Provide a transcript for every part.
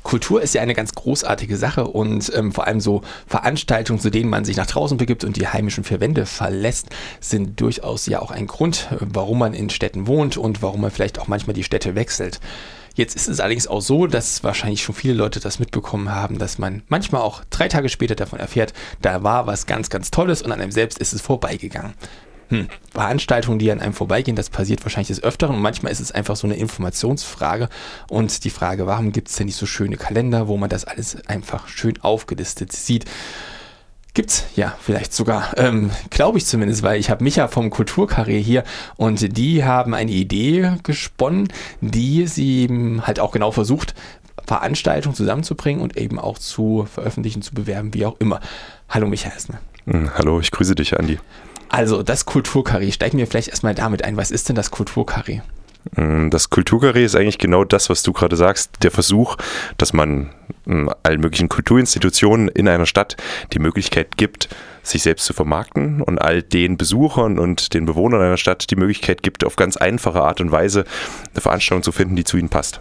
Kultur ist ja eine ganz großartige Sache und vor allem so Veranstaltungen, zu denen man sich nach draußen begibt und die heimischen vier Wände verlässt, sind durchaus ja auch ein Grund, warum man in Städten wohnt und warum man vielleicht auch manchmal die Städte wechselt. Jetzt ist es allerdings auch so, dass wahrscheinlich schon viele Leute das mitbekommen haben, dass man manchmal auch 3 Tage später davon erfährt, da war was ganz, ganz Tolles und an einem selbst ist es vorbeigegangen. Veranstaltungen, die an einem vorbeigehen, das passiert wahrscheinlich des Öfteren und manchmal ist es einfach so eine Informationsfrage und die Frage, warum gibt es denn nicht so schöne Kalender, wo man das alles einfach schön aufgelistet sieht? Gibt's ja vielleicht sogar, glaube ich zumindest, weil ich habe Micha vom Kulturkarree hier und die haben eine Idee gesponnen, die sie halt auch genau versucht, Veranstaltungen zusammenzubringen und eben auch zu veröffentlichen, zu bewerben, wie auch immer. Hallo Micha erstmal. Hallo, ich grüße dich, Andi. Also das Kulturkarree, steigen wir vielleicht erstmal damit ein. Was ist denn das Kulturkarree? Das Kulturkarree ist eigentlich genau das, was du gerade sagst, der Versuch, dass man allen möglichen Kulturinstitutionen in einer Stadt die Möglichkeit gibt, sich selbst zu vermarkten und all den Besuchern und den Bewohnern einer Stadt die Möglichkeit gibt, auf ganz einfache Art und Weise eine Veranstaltung zu finden, die zu ihnen passt.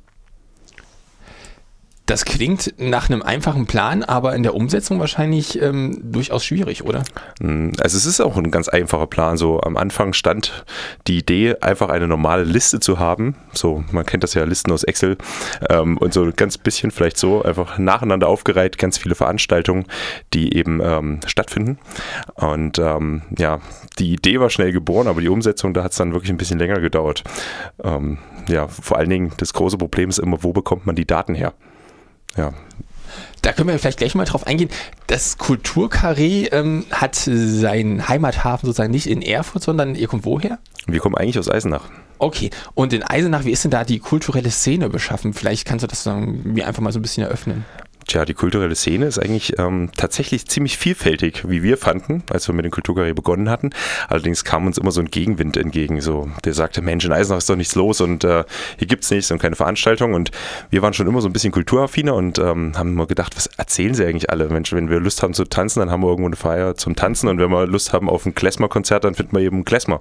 Das klingt nach einem einfachen Plan, aber in der Umsetzung wahrscheinlich durchaus schwierig, oder? Also es ist auch ein ganz einfacher Plan. So am Anfang stand die Idee, einfach eine normale Liste zu haben. So, man kennt das ja, Listen aus Excel. Und so ganz bisschen vielleicht so einfach nacheinander aufgereiht, ganz viele Veranstaltungen, die eben stattfinden. Und die Idee war schnell geboren, aber die Umsetzung, da hat es dann wirklich ein bisschen länger gedauert. Vor allen Dingen, das große Problem ist immer, wo bekommt man die Daten her? Ja. Da können wir vielleicht gleich mal drauf eingehen. Das Kulturkarree hat seinen Heimathafen sozusagen nicht in Erfurt, sondern ihr kommt woher? Wir kommen eigentlich aus Eisenach. Okay, und in Eisenach, wie ist denn da die kulturelle Szene beschaffen? Vielleicht kannst du das mir einfach mal so ein bisschen eröffnen. Tja, die kulturelle Szene ist eigentlich tatsächlich ziemlich vielfältig, wie wir fanden, als wir mit dem Kulturkarree begonnen hatten. Allerdings kam uns immer so ein Gegenwind entgegen. So, der sagte, Mensch, in Eisenach ist doch nichts los und hier gibt's nichts und keine Veranstaltung. Und wir waren schon immer so ein bisschen kulturaffiner und haben immer gedacht, was erzählen sie eigentlich alle? Mensch, wenn wir Lust haben zu tanzen, dann haben wir irgendwo eine Feier zum Tanzen. Und wenn wir Lust haben auf ein Klezmer-Konzert, dann finden wir eben einen Klezmer.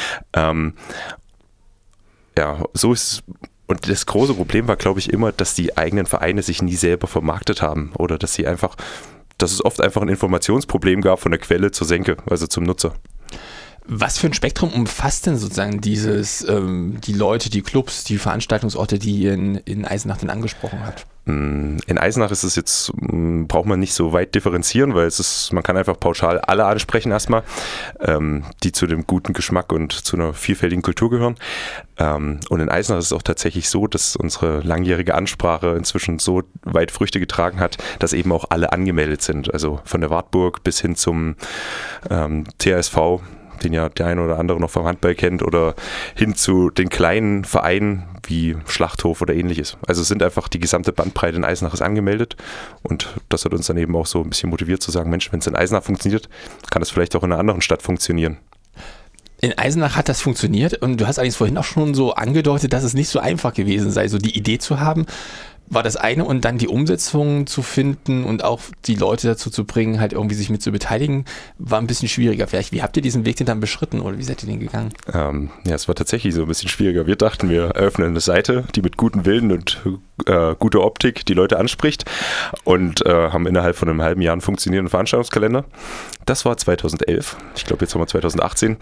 So ist es. Und das große Problem war, glaube ich, immer, dass die eigenen Vereine sich nie selber vermarktet haben oder dass es oft einfach ein Informationsproblem gab von der Quelle zur Senke, also zum Nutzer. Was für ein Spektrum umfasst denn sozusagen die Leute, die Clubs, die Veranstaltungsorte, die ihr in Eisenach denn angesprochen habt? In Eisenach ist es jetzt, braucht man nicht so weit differenzieren, weil man kann einfach pauschal alle ansprechen erstmal, die zu dem guten Geschmack und zu einer vielfältigen Kultur gehören. Und in Eisenach ist es auch tatsächlich so, dass unsere langjährige Ansprache inzwischen so weit Früchte getragen hat, dass eben auch alle angemeldet sind. Also von der Wartburg bis hin zum THSV, den ja der eine oder andere noch vom Handball kennt, oder hin zu den kleinen Vereinen wie Schlachthof oder ähnliches. Also es sind einfach die gesamte Bandbreite in Eisenach ist angemeldet und das hat uns dann eben auch so ein bisschen motiviert zu sagen, Mensch, wenn es in Eisenach funktioniert, kann es vielleicht auch in einer anderen Stadt funktionieren. In Eisenach hat das funktioniert und du hast eigentlich vorhin auch schon so angedeutet, dass es nicht so einfach gewesen sei, so die Idee zu haben, war das eine und dann die Umsetzung zu finden und auch die Leute dazu zu bringen, halt irgendwie sich mit zu beteiligen, war ein bisschen schwieriger. Vielleicht, wie habt ihr diesen Weg denn dann beschritten oder wie seid ihr den gegangen? Es war tatsächlich so ein bisschen schwieriger. Wir dachten, wir eröffnen eine Seite, die mit gutem Willen und guter Optik die Leute anspricht und haben innerhalb von einem halben Jahr einen funktionierenden Veranstaltungskalender. Das war 2011. Ich glaube, jetzt haben wir 2018.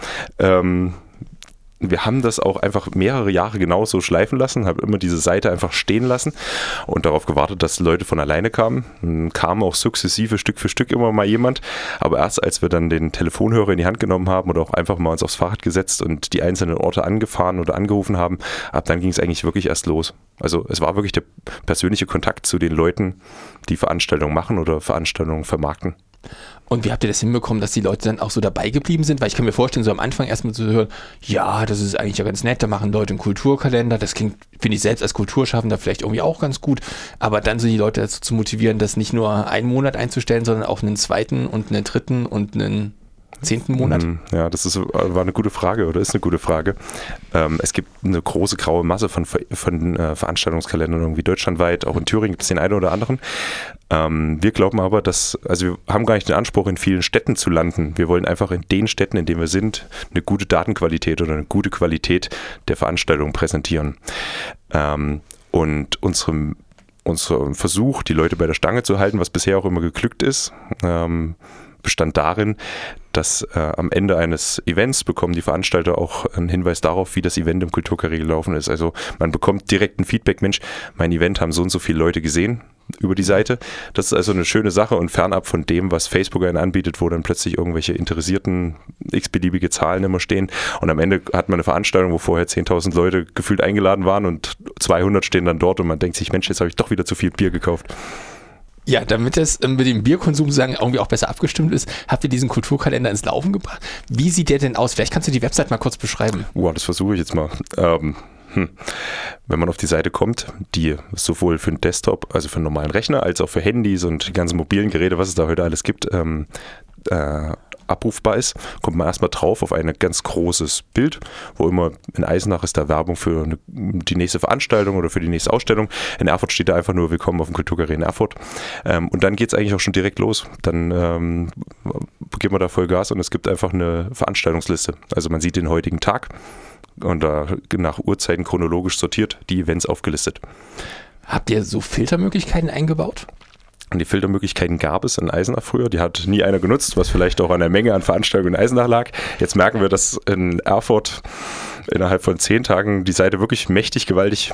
Wir haben das auch einfach mehrere Jahre genauso schleifen lassen, haben immer diese Seite einfach stehen lassen und darauf gewartet, dass Leute von alleine kamen. Dann kam auch sukzessive Stück für Stück immer mal jemand, aber erst als wir dann den Telefonhörer in die Hand genommen haben oder auch einfach mal uns aufs Fahrrad gesetzt und die einzelnen Orte angefahren oder angerufen haben, ab dann ging es eigentlich wirklich erst los. Also es war wirklich der persönliche Kontakt zu den Leuten, die Veranstaltungen machen oder Veranstaltungen vermarkten. Und wie habt ihr das hinbekommen, dass die Leute dann auch so dabei geblieben sind? Weil ich kann mir vorstellen, so am Anfang erstmal zu hören, ja, das ist eigentlich ja ganz nett, da machen Leute einen Kulturkalender, das klingt, finde ich selbst als Kulturschaffender vielleicht irgendwie auch ganz gut, aber dann so die Leute dazu zu motivieren, das nicht nur einen Monat einzustellen, sondern auch einen zweiten und einen dritten und einen 10. Monat? Ja, das war eine gute Frage oder ist eine gute Frage. Es gibt eine große graue Masse von Veranstaltungskalendern irgendwie deutschlandweit, auch in Thüringen gibt es den einen oder anderen. Wir glauben aber, wir haben gar nicht den Anspruch, in vielen Städten zu landen. Wir wollen einfach in den Städten, in denen wir sind, eine gute Datenqualität oder eine gute Qualität der Veranstaltung präsentieren. Und unsere unser Versuch, die Leute bei der Stange zu halten, was bisher auch immer geglückt ist, bestand darin, dass am Ende eines Events bekommen die Veranstalter auch einen Hinweis darauf, wie das Event im Kulturkarree gelaufen ist. Also man bekommt direkt ein Feedback, Mensch, mein Event haben so und so viele Leute gesehen über die Seite. Das ist also eine schöne Sache und fernab von dem, was Facebook einen anbietet, wo dann plötzlich irgendwelche interessierten x-beliebige Zahlen immer stehen. Und am Ende hat man eine Veranstaltung, wo vorher 10.000 Leute gefühlt eingeladen waren und 200 stehen dann dort und man denkt sich, Mensch, jetzt habe ich doch wieder zu viel Bier gekauft. Ja, damit es mit dem Bierkonsum sozusagen irgendwie auch besser abgestimmt ist, habt ihr diesen Kulturkalender ins Laufen gebracht. Wie sieht der denn aus? Vielleicht kannst du die Website mal kurz beschreiben. Das versuche ich jetzt mal. Wenn man auf die Seite kommt, die sowohl für den Desktop, also für einen normalen Rechner, als auch für Handys und die ganzen mobilen Geräte, was es da heute alles gibt, abrufbar ist, kommt man erstmal drauf auf ein ganz großes Bild, wo immer in Eisenach ist da Werbung für die nächste Veranstaltung oder für die nächste Ausstellung. In Erfurt steht da einfach nur Willkommen auf dem Kulturkarree in Erfurt. Und dann geht es eigentlich auch schon direkt los. Dann geben wir da voll Gas und es gibt einfach eine Veranstaltungsliste. Also man sieht den heutigen Tag und da nach Uhrzeiten chronologisch sortiert die Events aufgelistet. Habt ihr so Filtermöglichkeiten eingebaut? Und die Filtermöglichkeiten gab es in Eisenach früher, die hat nie einer genutzt, was vielleicht auch an der Menge an Veranstaltungen in Eisenach lag. Jetzt merken wir, dass in Erfurt innerhalb von 10 Tagen die Seite wirklich mächtig gewaltig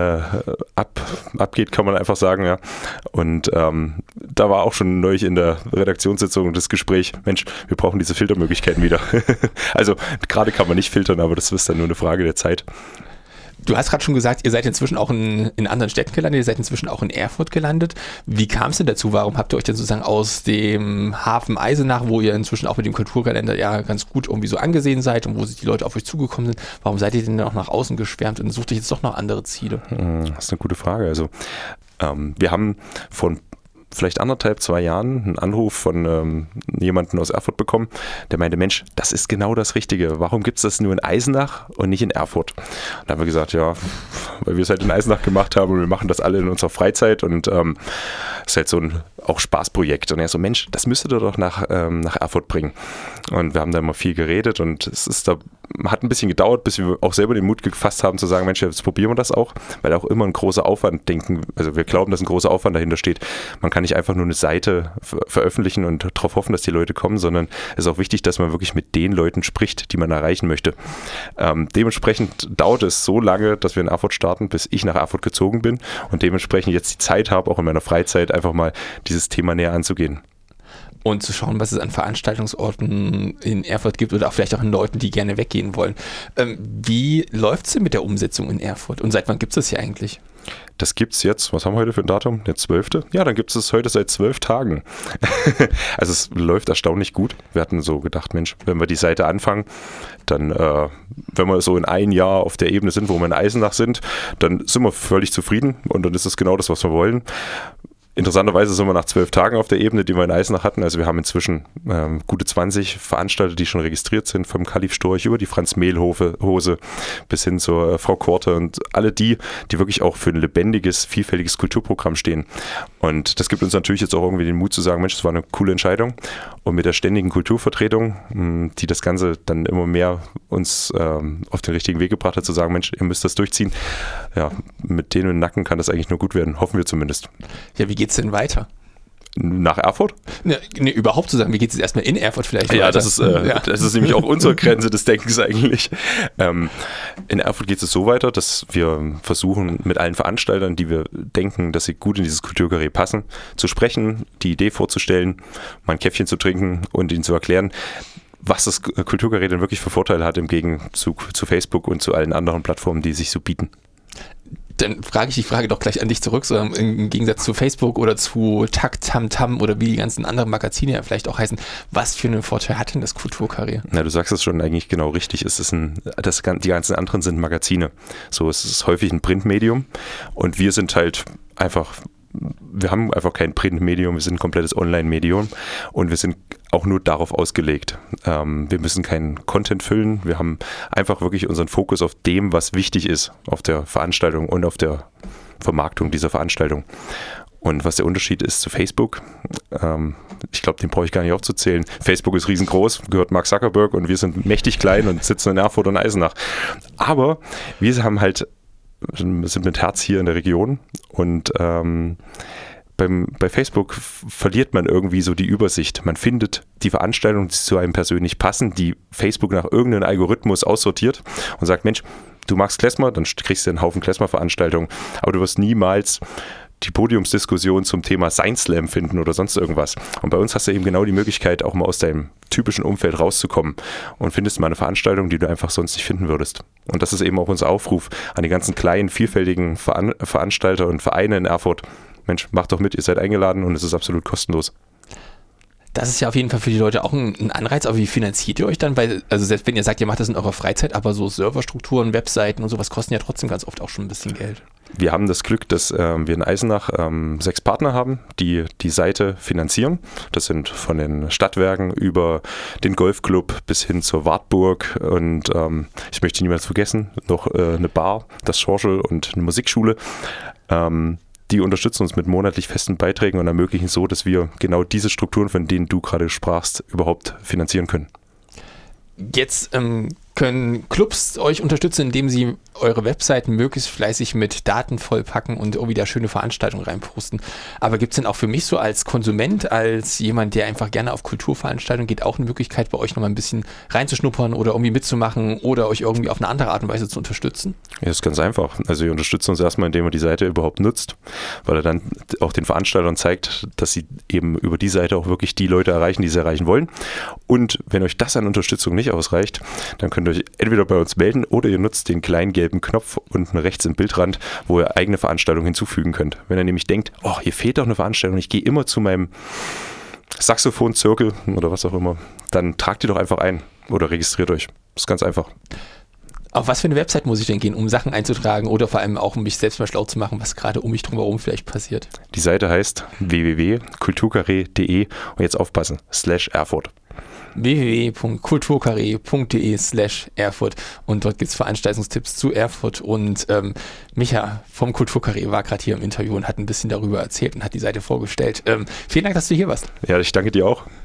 abgeht, kann man einfach sagen. Ja. Und da war auch schon neulich in der Redaktionssitzung das Gespräch, Mensch, wir brauchen diese Filtermöglichkeiten wieder. Also gerade kann man nicht filtern, aber das ist dann nur eine Frage der Zeit. Du hast gerade schon gesagt, ihr seid inzwischen auch in anderen Städten gelandet, ihr seid inzwischen auch in Erfurt gelandet. Wie kam es denn dazu? Warum habt ihr euch denn sozusagen aus dem Hafen Eisenach, wo ihr inzwischen auch mit dem Kulturkalender ja ganz gut irgendwie so angesehen seid und wo die Leute auf euch zugekommen sind, warum seid ihr denn auch nach außen geschwärmt und sucht euch jetzt doch noch andere Ziele? Das ist eine gute Frage. Also wir haben von vielleicht 1,5-2 Jahren einen Anruf von jemandem aus Erfurt bekommen, der meinte, Mensch, das ist genau das Richtige. Warum gibt es das nur in Eisenach und nicht in Erfurt? Und da haben wir gesagt, ja, weil wir es halt in Eisenach gemacht haben und wir machen das alle in unserer Freizeit und es ist halt so ein auch Spaßprojekt. Und er so, Mensch, das müsstet ihr doch nach Erfurt bringen. Und wir haben da immer viel geredet und es ist da, hat ein bisschen gedauert, bis wir auch selber den Mut gefasst haben zu sagen, Mensch, jetzt probieren wir das auch, weil auch immer ein großer Aufwand also wir glauben, dass ein großer Aufwand dahinter steht. Man kann nicht einfach nur eine Seite veröffentlichen und darauf hoffen, dass die Leute kommen, sondern es ist auch wichtig, dass man wirklich mit den Leuten spricht, die man erreichen möchte. Dementsprechend dauert es so lange, dass wir in Erfurt starten, bis ich nach Erfurt gezogen bin und dementsprechend jetzt die Zeit habe, auch in meiner Freizeit einfach mal dieses Thema näher anzugehen. Und zu schauen, was es an Veranstaltungsorten in Erfurt gibt oder auch vielleicht auch in Leuten, die gerne weggehen wollen. Wie läuft es denn mit der Umsetzung in Erfurt und seit wann gibt es das hier eigentlich? Das gibt es jetzt, was haben wir heute für ein Datum? Der 12.? Ja, dann gibt es heute seit 12 Tagen. Also es läuft erstaunlich gut. Wir hatten so gedacht, Mensch, wenn wir die Seite anfangen, dann, wenn wir so in 1 Jahr auf der Ebene sind, wo wir in Eisenach sind, dann sind wir völlig zufrieden und dann ist es genau das, was wir wollen. Interessanterweise sind wir nach 12 Tagen auf der Ebene, die wir in Eisenach hatten. Also wir haben inzwischen gute 20 Veranstalter, die schon registriert sind, vom Kalif Storch über die Franz-Mehl-Hose bis hin zur Frau Korte und alle die wirklich auch für ein lebendiges, vielfältiges Kulturprogramm stehen. Und das gibt uns natürlich jetzt auch irgendwie den Mut zu sagen, Mensch, das war eine coole Entscheidung. Und mit der ständigen Kulturvertretung, die das Ganze dann immer mehr uns auf den richtigen Weg gebracht hat, zu sagen, Mensch, ihr müsst das durchziehen. Ja, mit denen im Nacken kann das eigentlich nur gut werden, hoffen wir zumindest. Ja, wie geht's denn weiter? Nach Erfurt? Nee, überhaupt zu sagen, wie geht es jetzt erstmal in Erfurt vielleicht weiter? Ja, das ist nämlich auch unsere Grenze des Denkens eigentlich. In Erfurt geht es so weiter, dass wir versuchen, mit allen Veranstaltern, die wir denken, dass sie gut in dieses Kulturkarree passen, zu sprechen, die Idee vorzustellen, mal ein Käffchen zu trinken und ihnen zu erklären, was das Kulturkarree denn wirklich für Vorteile hat im Gegenzug zu Facebook und zu allen anderen Plattformen, die sich so bieten. Dann frage ich die Frage doch gleich an dich zurück, so im Gegensatz zu Facebook oder zu Takt, Tam oder wie die ganzen anderen Magazine ja vielleicht auch heißen. Was für einen Vorteil hat denn das Kulturkarree? Na, du sagst es schon eigentlich genau richtig. Die ganzen anderen sind Magazine. So, es ist häufig ein Printmedium und wir sind halt wir haben einfach kein Printmedium, wir sind ein komplettes Online-Medium und wir sind auch nur darauf ausgelegt. Wir müssen keinen Content füllen, wir haben einfach wirklich unseren Fokus auf dem, was wichtig ist, auf der Veranstaltung und auf der Vermarktung dieser Veranstaltung. Und was der Unterschied ist zu Facebook, ich glaube, den brauche ich gar nicht aufzuzählen. Facebook ist riesengroß, gehört Mark Zuckerberg und wir sind mächtig klein und sitzen in Erfurt und Eisenach. Aber wir haben halt sind mit Herz hier in der Region und bei Facebook verliert man irgendwie so die Übersicht. Man findet die Veranstaltungen, die zu einem persönlich passen, die Facebook nach irgendeinem Algorithmus aussortiert und sagt, Mensch, du magst Klezmer, dann kriegst du einen Haufen Klezmer-Veranstaltungen, aber du wirst niemals die Podiumsdiskussion zum Thema Science Slam finden oder sonst irgendwas. Und bei uns hast du eben genau die Möglichkeit, auch mal aus deinem typischen Umfeld rauszukommen und findest mal eine Veranstaltung, die du einfach sonst nicht finden würdest. Und das ist eben auch unser Aufruf an die ganzen kleinen, vielfältigen Veranstalter und Vereine in Erfurt. Mensch, macht doch mit, ihr seid eingeladen und es ist absolut kostenlos. Das ist ja auf jeden Fall für die Leute auch ein Anreiz, aber wie finanziert ihr euch dann? Weil, also selbst wenn ihr sagt, ihr macht das in eurer Freizeit, aber so Serverstrukturen, Webseiten und sowas kosten ja trotzdem ganz oft auch schon ein bisschen Geld. Wir haben das Glück, dass wir in Eisenach 6 Partner haben, die die Seite finanzieren. Das sind von den Stadtwerken über den Golfclub bis hin zur Wartburg und ich möchte niemals vergessen, noch eine Bar, das Schorschel und eine Musikschule. Die unterstützen uns mit monatlich festen Beiträgen und ermöglichen so, dass wir genau diese Strukturen, von denen du gerade sprachst, überhaupt finanzieren können. Jetzt können Clubs euch unterstützen, indem sie eure Webseiten möglichst fleißig mit Daten vollpacken und irgendwie da schöne Veranstaltungen reinposten. Aber gibt es denn auch für mich so als Konsument, als jemand, der einfach gerne auf Kulturveranstaltungen geht, auch eine Möglichkeit, bei euch nochmal ein bisschen reinzuschnuppern oder irgendwie mitzumachen oder euch irgendwie auf eine andere Art und Weise zu unterstützen? Ja, das ist ganz einfach. Also ihr unterstützt uns erstmal, indem ihr die Seite überhaupt nutzt, weil er dann auch den Veranstaltern zeigt, dass sie eben über die Seite auch wirklich die Leute erreichen, die sie erreichen wollen. Und wenn euch das an Unterstützung nicht ausreicht, dann könnt ihr euch entweder bei uns melden oder ihr nutzt den kleinen gelben Knopf unten rechts im Bildrand, wo ihr eigene Veranstaltungen hinzufügen könnt. Wenn ihr nämlich denkt, oh, hier fehlt doch eine Veranstaltung, ich gehe immer zu meinem Saxophon-Zirkel oder was auch immer, dann tragt ihr doch einfach ein oder registriert euch. Das ist ganz einfach. Auf was für eine Website muss ich denn gehen, um Sachen einzutragen oder vor allem auch, um mich selbst mal schlau zu machen, was gerade um mich drumherum vielleicht passiert? Die Seite heißt www.kulturkarree.de und jetzt aufpassen, /Erfurt. www.kulturkarree.de/Erfurt und dort gibt es Veranstaltungstipps zu Erfurt und Micha vom Kulturkarree war gerade hier im Interview und hat ein bisschen darüber erzählt und hat die Seite vorgestellt. Vielen Dank, dass du hier warst. Ja, ich danke dir auch.